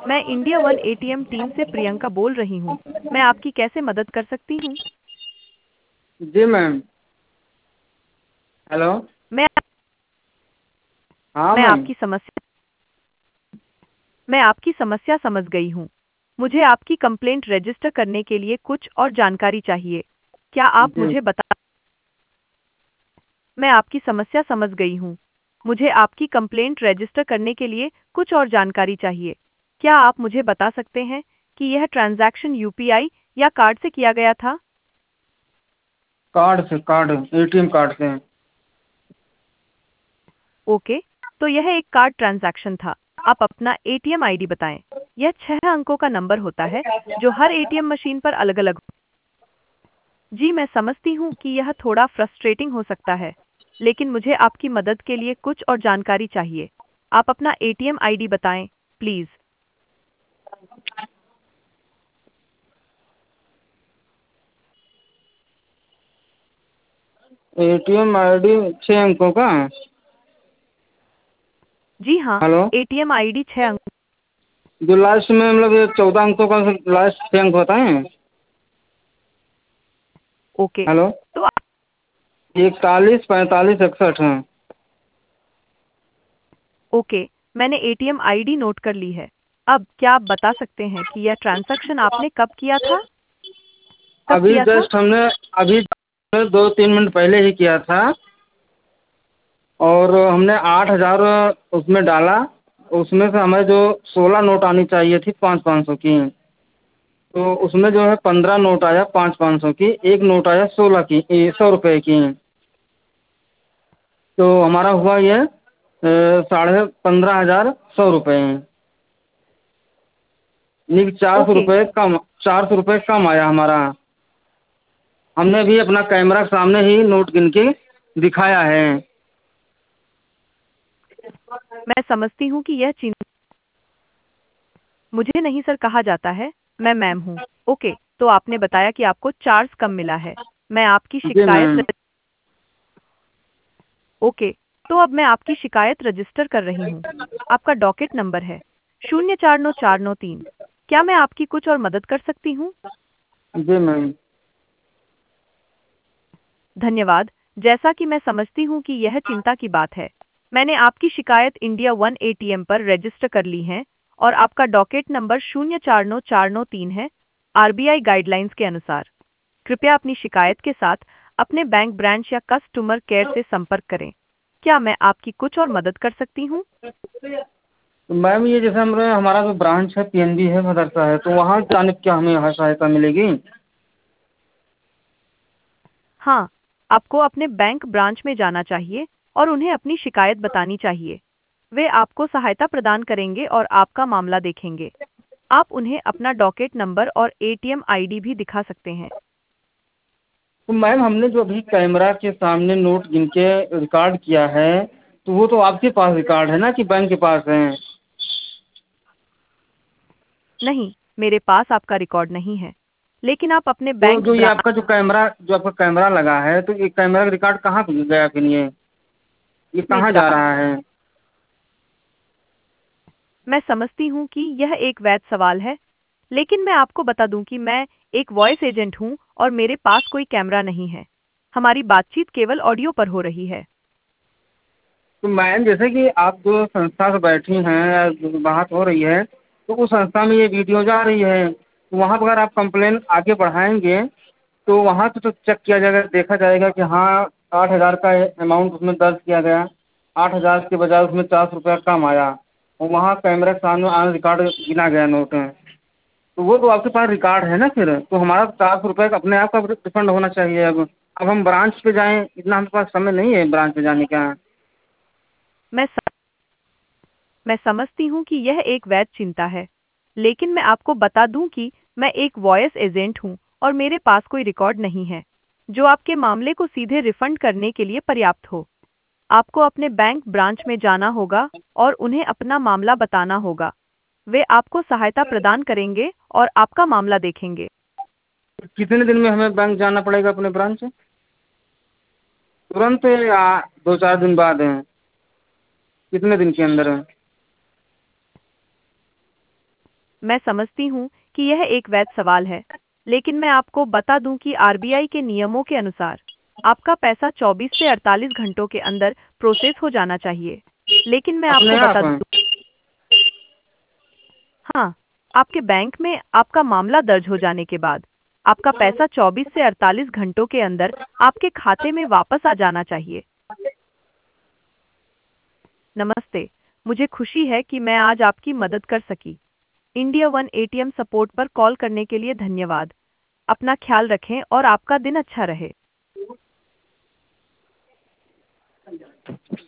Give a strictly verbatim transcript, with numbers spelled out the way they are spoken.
मैं India One ATM team से प्रियंका बोल रही हूँ। मैं आपकी कैसे मदद कर सकती हूँ? जी मैम। हेलो। मैं हाँ मैं मैम। आपकी समस्या मैं आपकी समस्या समझ गई हूँ। मुझे आपकी कंप्लेंट रजिस्टर करने के लिए कुछ और जानकारी चाहिए। क्या आप जी। मुझे बता मैं आपकी समस्या समझ गई हूँ। मुझे आपकी कंप्लेंट रजिस्टर करने के लिए कुछ और जानकारी चाहिए। क्या आप मुझे बता सकते हैं कि यह ट्रांजैक्शन यूपीआई या कार्ड से किया गया था? कार्ड से, कार्ड, एटीएम कार्ड से। ओके, तो यह एक कार्ड ट्रांजैक्शन था। आप अपना एटीएम आईडी बताएं। यह छह अंकों का नंबर होता है जो हर एटीएम मशीन पर अलग-अलग। जी, मैं समझती हूँ कि यह थोड़ा फ्रस्ट्रेटिंग हो सकता है, लेकिन मुझे आपकी मदद के लिए कुछ और जानकारी चाहिए। आप अपना एटीएम आईडी बताएं, प्लीज। एटीएम आईडी छः अंकों का। जी हाँ, हेलो। एटीएम आईडी छह अंक। जो लास्ट में मतलब ये चौदह अंकों का लास्ट छः अंक होता है। Okay, hello. तो आ- इकतालीस पैंतालीस इकसठ है। ओके, मैंने एटीएम आईडी नोट कर ली है। अब क्या आप बता सकते हैं कि यह ट्रांजैक्शन आपने कब किया था? कब अभी किया था? जस्ट हमने अभी दो तीन मिनट पहले ही किया था। और हमने आठ हजार उसमें डाला। उसमें से हमें जो सोलह नोट आनी चाहिए थी पाँच पाँच सौ की। तो उसमें जो है पंद्रह नोट आया पाँच पाँच सौ की, एक नोट आया सोलह की, ए, सौ रुपए की। तो हमारा हुआ ये अ, साढ़े पंद्रह हजार सौ रुपये। यानी चार सौ ओके, रुपये कम, चार सौ रुपये कम आया हमारा। हमने भी अपना कैमरा के सामने ही नोट गिन के दिखाया है। मैं समझती हूँ कि यह चिंता मुझे नहीं सर कहा जाता है। मैं मैम हूँ। ओके, तो आपने बताया कि आपको चार्ज कम मिला है। मैं आपकी जी शिकायत मैम। र... ओके, तो अब मैं आपकी शिकायत रजिस्टर कर रही हूँ। आपका डॉकेट नंबर है शून्य चार नौ चार नौ तीन। क्या मैं आपकी कुछ और मदद कर सकती हूँ? जी मैम। धन्यवाद। जैसा कि मैं समझती हूँ कि यह चिंता की बात है, मैंने आपकी शिकायत इंडिया वन एटीएम पर रजिस्टर कर ली है और आपका डॉकेट नंबर शून्य चार नौ चार नौ तीन है। आरबीआई गाइडलाइंस के अनुसार कृपया अपनी शिकायत के साथ अपने बैंक ब्रांच या कस्टमर केयर से संपर्क करें। क्या मैं आपकी कुछ और मदद कर सकती हूँ? तो मैम ये जैसे हमारे हमारा जो ब्रांच है पीएनबी है मदरसा है, तो वहाँ जाने की क्या हमें यहाँ सहायता मिलेगी? हाँ, आपको अपने बैंक ब्रांच में जाना चाहिए और उन्हें अपनी शिकायत बतानी चाहिए। वे आपको सहायता प्रदान करेंगे और आपका मामला देखेंगे। आप उन्हें अपना डॉकेट नंबर और एटीएम आईडी भी दिखा सकते हैं। तो मैम हमने जो अभी कैमरा के सामने नोट गिन के रिकॉर्ड किया है, तो वो तो आपके पास रिकॉर्ड है ना कि बैंक के पास है? नहीं, मेरे पास आपका रिकॉर्ड नहीं है, लेकिन आप अपने तो बैंक जो ये ब्रांच आपका जो कैमरा जो आपका कैमरा लगा है, तो ये कैमरा का रिकॉर्ड कहाँ पे गया फिर ये ये में कहाँ जा जा रहा है? मैं समझती हूँ कि यह एक वैध सवाल है, लेकिन मैं आपको बता दूं कि मैं एक वॉइस एजेंट हूँ और मेरे पास कोई कैमरा नहीं है। हमारी बातचीत केवल ऑडियो पर हो रही है। तो मैम जैसे कि आप जो संस्था से बैठी हैं या जो बात हो रही है, तो उस संस्था में ये वीडियो जा रही है, तो वहाँ पर अगर आप कंप्लेन आगे बढ़ाएंगे तो वहाँ पे तो चेक किया जाएगा, देखा जाएगा कि हाँ आठ हज़ार का अमाउंट उसमें दर्ज किया गया, आठ हज़ार के बजाय उसमें चार सौ रुपया कम आया और वहाँ कैमरे के सामने ऑन रिकॉर्ड गिना गया नोट है। तो वो तो आपके पास रिकॉर्ड है ना, फिर तो हमारा चार सौ रुपये का अपने आप का रिफंड होना चाहिए। अब अब हम ब्रांच पे जाएं, इतना हमारे पास समय नहीं है ब्रांच पे जाने का। मैं स... मैं समझती हूँ कि यह एक वैध चिंता है, लेकिन मैं आपको बता दूं कि मैं एक वॉइस एजेंट हूँ और मेरे पास कोई रिकॉर्ड नहीं है जो आपके मामले को सीधे रिफंड करने के लिए पर्याप्त हो। आपको अपने बैंक ब्रांच में जाना होगा और उन्हें अपना मामला बताना होगा। वे आपको सहायता प्रदान करेंगे और आपका मामला देखेंगे। कितने दिन में हमें बैंक जाना पड़ेगा अपने ब्रांच से? तुरंत या दो चार दिन बाद है? कितने दिन के अंदर है? मैं समझती हूँ कि यह एक वैध सवाल है, लेकिन मैं आपको बता दूं कि आरबीआई के नियमों के अनुसार आपका पैसा चौबीस से अड़तालीस घंटों के अंदर प्रोसेस हो जाना चाहिए। लेकिन मैं आपको अपने आप? बता दूं, हाँ, आपके बैंक में आपका मामला दर्ज हो जाने के बाद आपका पैसा चौबीस से अड़तालीस घंटों के अंदर आपके खाते में वापस आ जाना चाहिए। नमस्ते, मुझे खुशी है कि मैं आज आपकी मदद कर सकी। इंडिया वन एटीएम सपोर्ट पर कॉल करने के लिए धन्यवाद। अपना ख्याल रखें और आपका दिन अच्छा रहे।